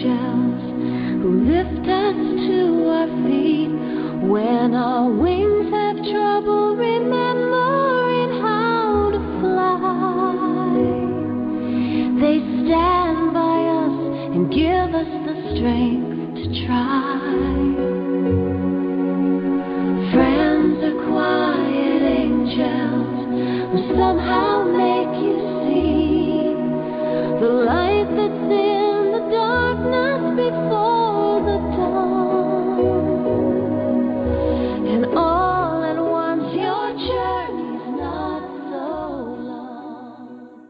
angels who lift us to our feet when our wings have trouble remembering how to fly. They stand by us and give us the strength to try. Friends are quiet angels who somehow make you see the light that's in the darkness before the dawn. And all at once your journey's not so long.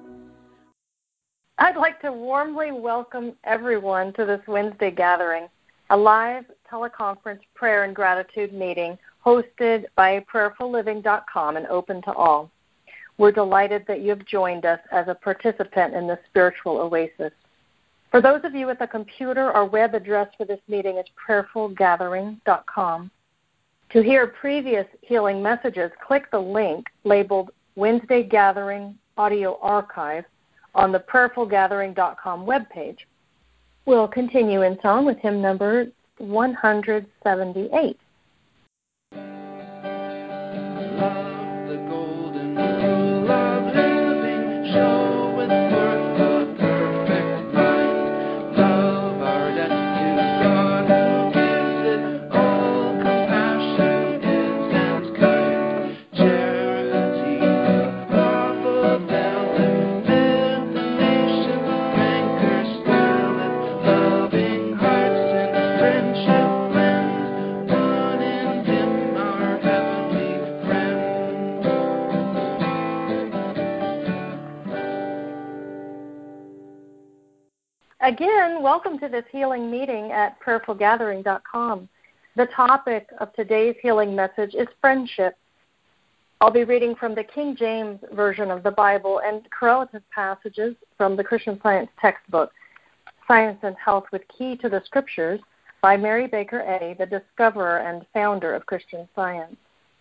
I'd like to warmly welcome everyone to this Wednesday gathering, a live teleconference prayer and gratitude meeting hosted by prayerfulliving.com and open to all. We're delighted that you've joined us as a participant in this spiritual oasis. For those of you with a computer, our web address for this meeting is prayerfulgathering.com. To hear previous healing messages, click the link labeled Wednesday Gathering Audio Archive on the prayerfulgathering.com webpage. We'll continue in song with hymn number 178. Again, welcome to this healing meeting at prayerfulgathering.com. The topic of today's healing message is friendship. I'll be reading from the King James Version of the Bible and correlative passages from the Christian Science textbook, Science and Health with Key to the Scriptures, by Mary Baker Eddy, the discoverer and founder of Christian Science.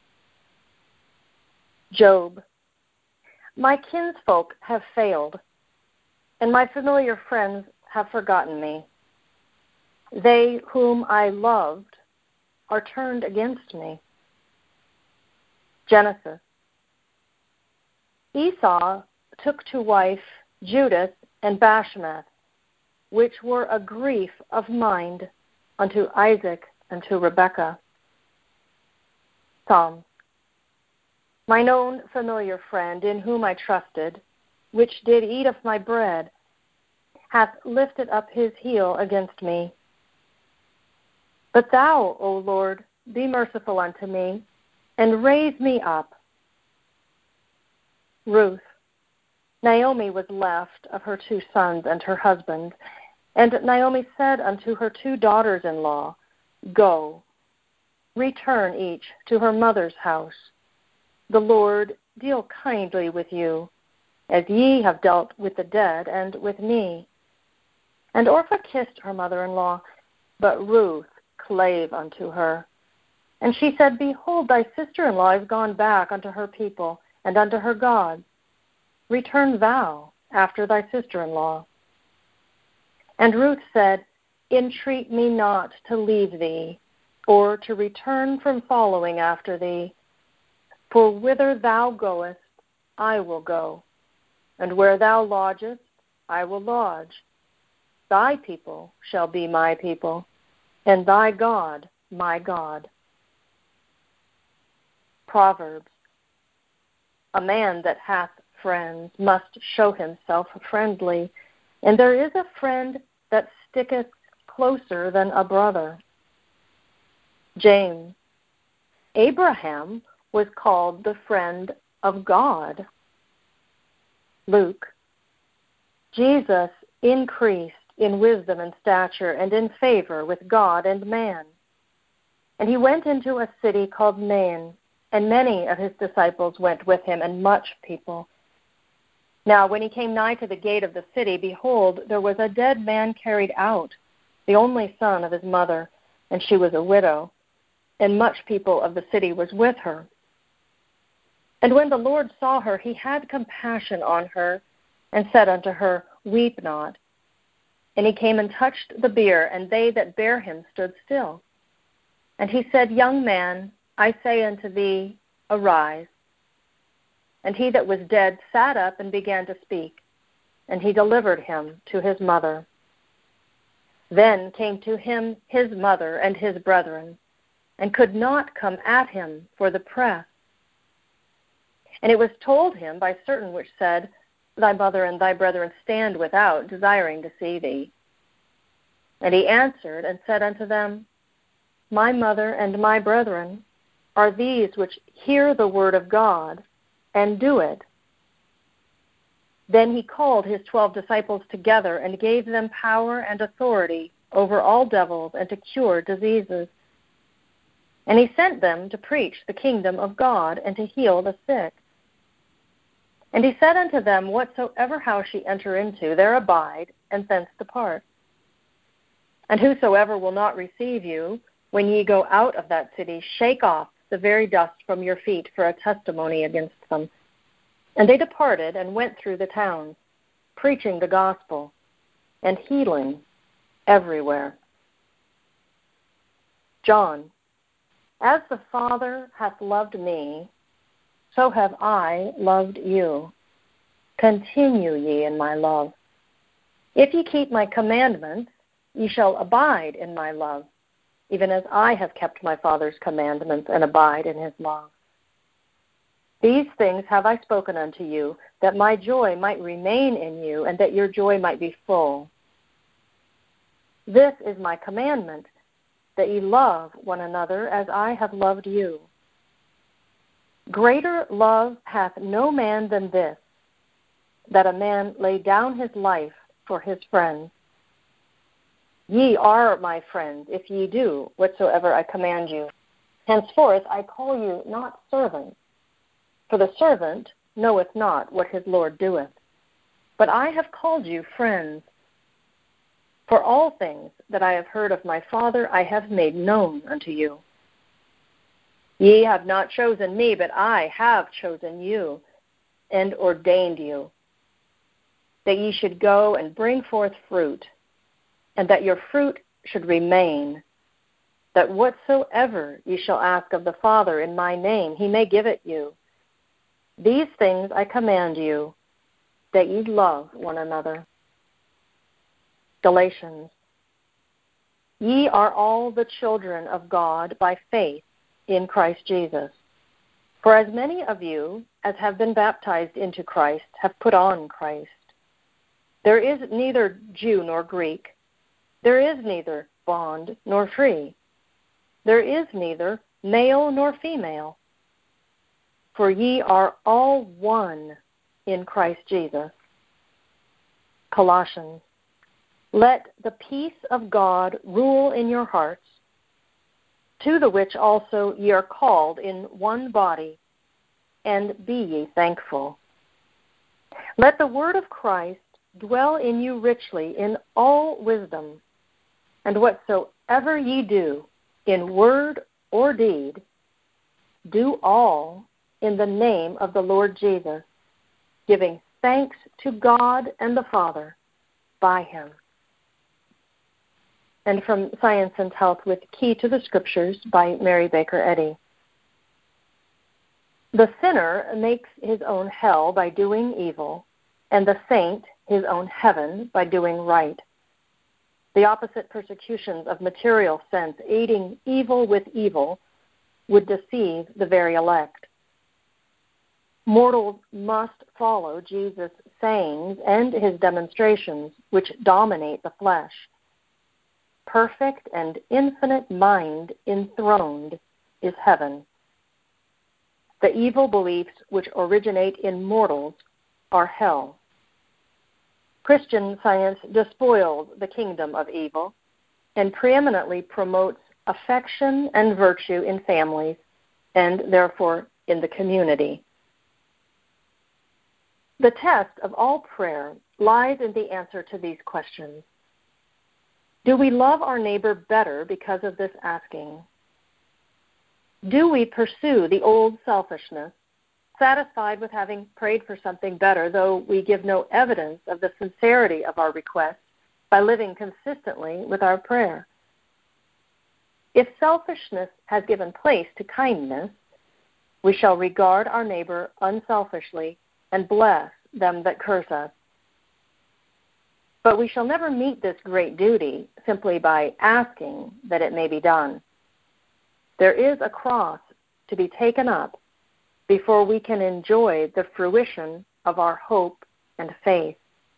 Job. My kinsfolk have failed, and my familiar friends have forgotten me. They whom I loved are turned against me. Genesis. Esau took to wife Judith and Bashemath, which were a grief of mind unto Isaac and to Rebekah. Psalms. Mine own familiar friend, in whom I trusted, which did eat of my bread, hath lifted up his heel against me. But thou, O Lord, be merciful unto me, and raise me up. Ruth. Naomi was left of her 2 sons and her husband, and Naomi said unto her 2 daughters-in-law, Go, return each to her mother's house. The Lord deal kindly with you, as ye have dealt with the dead and with me. And Orpah kissed her mother-in-law, but Ruth clave unto her. And she said, Behold, thy sister-in-law is gone back unto her people and unto her gods. Return thou after thy sister-in-law. And Ruth said, Entreat me not to leave thee, or to return from following after thee. For whither thou goest, I will go, and where thou lodgest, I will lodge. Thy people shall be my people, and thy God my God. Proverbs. A man that hath friends must show himself friendly, and there is a friend that sticketh closer than a brother. James. Abraham was called the friend of God. Luke. Jesus increased in wisdom and stature and in favor with God and man. And he went into a city called Nain, and many of his disciples went with him, and much people. Now when he came nigh to the gate of the city, behold, there was a dead man carried out, the only son of his mother, and she was a widow, and much people of the city was with her. And when the Lord saw her, he had compassion on her, and said unto her, Weep not. And he came and touched the bier, and they that bare him stood still. And he said, Young man, I say unto thee, arise. And he that was dead sat up and began to speak, and he delivered him to his mother. Then came to him his mother and his brethren, and could not come at him for the press. And it was told him by certain which said, Thy mother and thy brethren stand without, desiring to see thee. And he answered and said unto them, My mother and my brethren are these which hear the word of God and do it. Then he called his 12 disciples together and gave them power and authority over all devils and to cure diseases. And he sent them to preach the kingdom of God and to heal the sick. And he said unto them, Whatsoever house ye enter into, there abide, and thence depart. And whosoever will not receive you, when ye go out of that city, shake off the very dust from your feet for a testimony against them. And they departed and went through the towns, preaching the gospel and healing everywhere. John, as the Father hath loved me, so have I loved you. Continue ye in my love. If ye keep my commandments, ye shall abide in my love, even as I have kept my Father's commandments and abide in his love. These things have I spoken unto you, that my joy might remain in you, and that your joy might be full. This is my commandment, that ye love one another as I have loved you. Greater love hath no man than this, that a man lay down his life for his friends. Ye are my friends, if ye do whatsoever I command you. Henceforth I call you not servants, for the servant knoweth not what his Lord doeth. But I have called you friends. For all things that I have heard of my Father I have made known unto you. Ye have not chosen me, but I have chosen you, and ordained you, that ye should go and bring forth fruit, and that your fruit should remain, that whatsoever ye shall ask of the Father in my name, he may give it you. These things I command you, that ye love one another. Galatians. Ye are all the children of God by faith in Christ Jesus. For as many of you as have been baptized into Christ have put on Christ. There is neither Jew nor Greek. There is neither bond nor free. There is neither male nor female. For ye are all one in Christ Jesus. Colossians. Let the peace of God rule in your hearts, to the which also ye are called in one body, and be ye thankful. Let the word of Christ dwell in you richly in all wisdom, and whatsoever ye do, in word or deed, do all in the name of the Lord Jesus, giving thanks to God and the Father by him. And from Science and Health with Key to the Scriptures by Mary Baker Eddy. The sinner makes his own hell by doing evil, and the saint his own heaven by doing right. The opposite persecutions of material sense, aiding evil with evil, would deceive the very elect. Mortals must follow Jesus' sayings and his demonstrations, which dominate the flesh. Perfect and infinite mind enthroned is heaven. The evil beliefs which originate in mortals are hell. Christian Science despoils the kingdom of evil and preeminently promotes affection and virtue in families and therefore in the community. The test of all prayer lies in the answer to these questions. Do we love our neighbor better because of this asking? Do we pursue the old selfishness, satisfied with having prayed for something better, though we give no evidence of the sincerity of our request by living consistently with our prayer. If selfishness has given place to kindness, we shall regard our neighbor unselfishly and bless them that curse us. But we shall never meet this great duty simply by asking that it may be done. There is a cross to be taken up before we can enjoy the fruition of our hope and faith.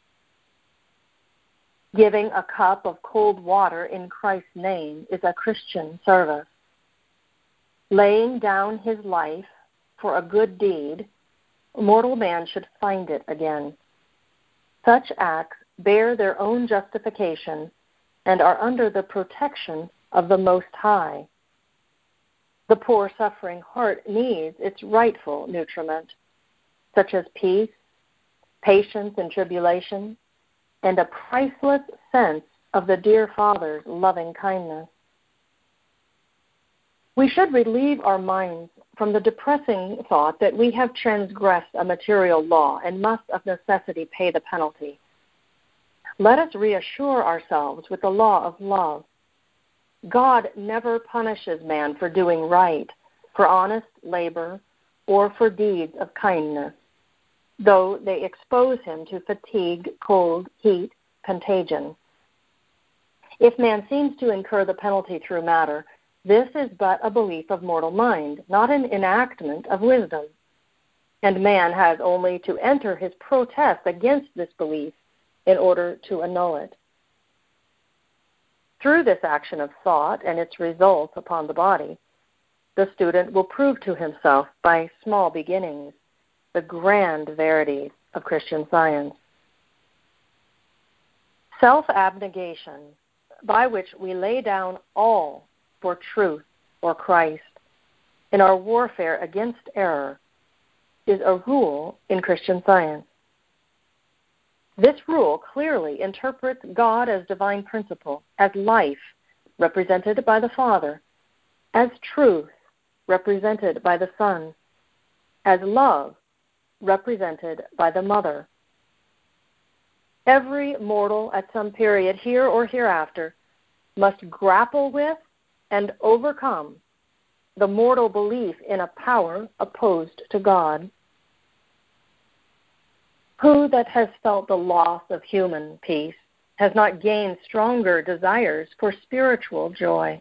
Giving a cup of cold water in Christ's name is a Christian service. Laying down his life for a good deed, mortal man should find it again. Such acts bear their own justification and are under the protection of the Most High. The poor suffering heart needs its rightful nutriment, such as peace, patience in tribulation, and a priceless sense of the dear Father's loving kindness. We should relieve our minds from the depressing thought that we have transgressed a material law and must of necessity pay the penalty. Let us reassure ourselves with the law of love. God never punishes man for doing right, for honest labor, or for deeds of kindness, though they expose him to fatigue, cold, heat, contagion. If man seems to incur the penalty through matter, this is but a belief of mortal mind, not an enactment of wisdom. And man has only to enter his protest against this belief in order to annul it. Through this action of thought and its results upon the body, the student will prove to himself by small beginnings the grand verities of Christian Science. Self-abnegation, by which we lay down all for truth or Christ in our warfare against error, is a rule in Christian Science. This rule clearly interprets God as divine principle, as life, represented by the Father, as truth, represented by the Son, as love, represented by the Mother. Every mortal at some period here or hereafter must grapple with and overcome the mortal belief in a power opposed to God. Who that has felt the loss of human peace has not gained stronger desires for spiritual joy?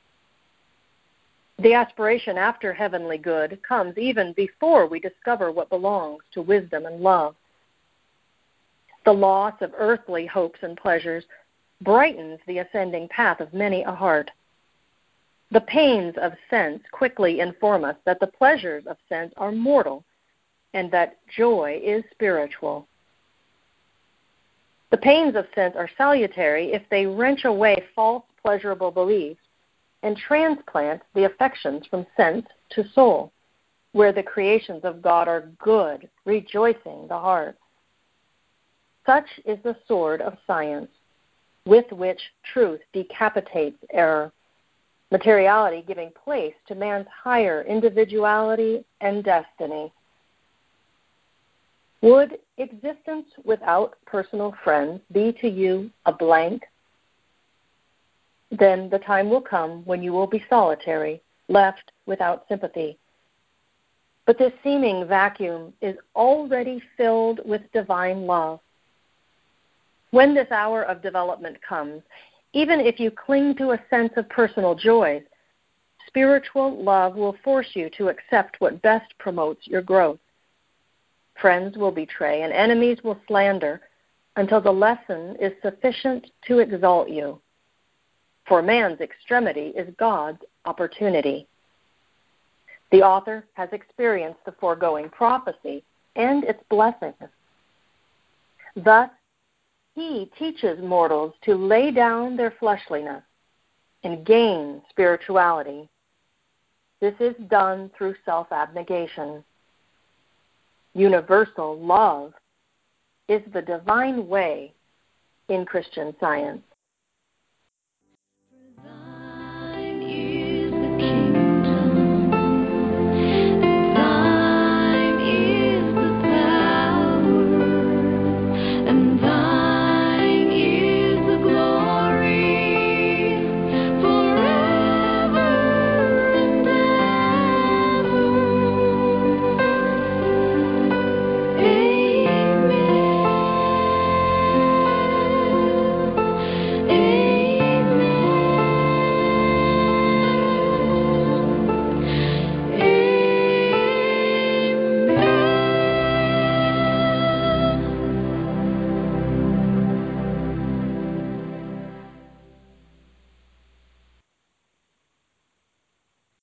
The aspiration after heavenly good comes even before we discover what belongs to wisdom and love. The loss of earthly hopes and pleasures brightens the ascending path of many a heart. The pains of sense quickly inform us that the pleasures of sense are mortal and that joy is spiritual. The pains of sense are salutary if they wrench away false pleasurable beliefs and transplant the affections from sense to soul, where the creations of God are good, rejoicing the heart. Such is the sword of science, with which truth decapitates error, materiality giving place to man's higher individuality and destiny. Would existence without personal friends be to you a blank? Then the time will come when you will be solitary, left without sympathy. But this seeming vacuum is already filled with divine love. When this hour of development comes, even if you cling to a sense of personal joys, spiritual love will force you to accept what best promotes your growth. Friends will betray and enemies will slander until the lesson is sufficient to exalt you. For man's extremity is God's opportunity. The author has experienced the foregoing prophecy and its blessings. Thus, he teaches mortals to lay down their fleshliness and gain spirituality. This is done through self-abnegation. Universal love is the divine way in Christian Science.